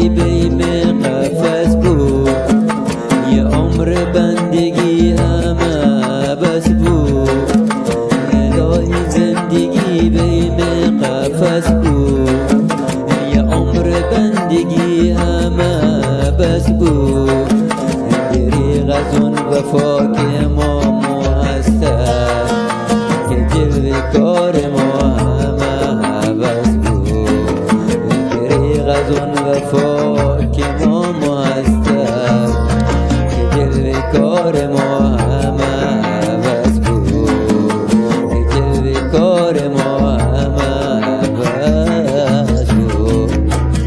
زندگی بیم قفس بود، یه عمر بندگی همه بس بود. الهی زندگی بیم قفس بود، یه عمر بندگی همه بس بود. دریغ از اون وفا که ما هستن، که جلوه کار ما همه بس بود. دریغ از اون وفا که ما هستن، که جلوه کار ما همه بس بود. که جلوه کار ما همه بس بود.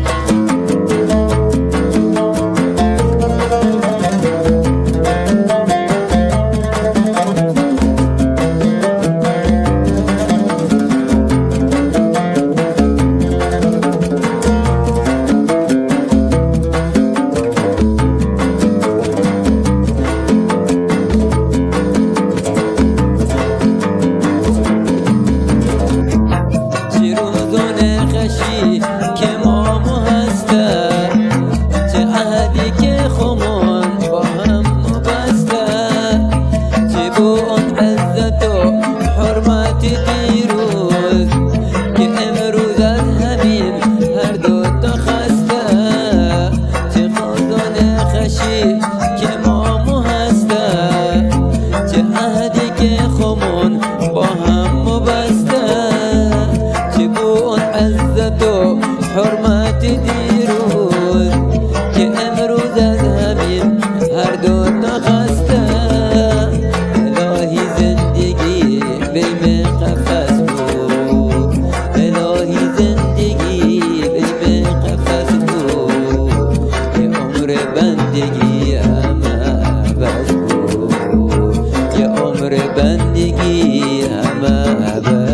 که ما هستن، چه عهدی که خمون با هم بستن، چه با اون عزت و حرمت دیروز که امروز از همین هر دو تا خسته. چه خزان خشی که ما هستن، چه عهدی که خمون با هم بستن، چه با اون عزت و حرمت دیروز که امروز از همین هر دو تا خسته. الهی زندگی بیم قفس بود، الهی زندگی بیم قفس بود. یه عمر بندگی همه بس بود، یه عمر بندگی همه بس بود.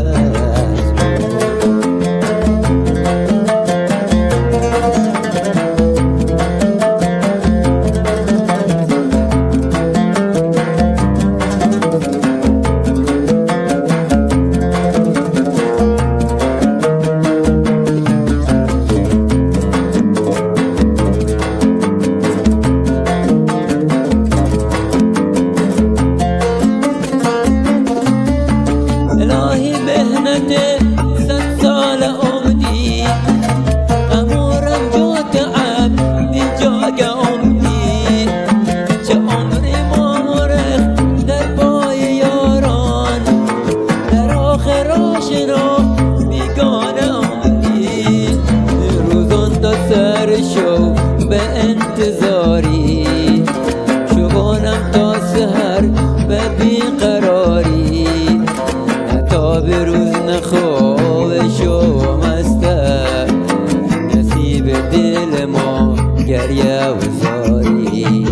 الهی مهنت صد سال عمری، غم و رنج و تعب بی جای عمری. چه عمری ما مرخ در پای یاران، در آخر آشنا بیگانه عمری. روزان تا سر شو به انتظاری، شبانم تا سحر به بیقراری. تا به روز نخواه شو مسته، نصیب دل ما گریه و زاری.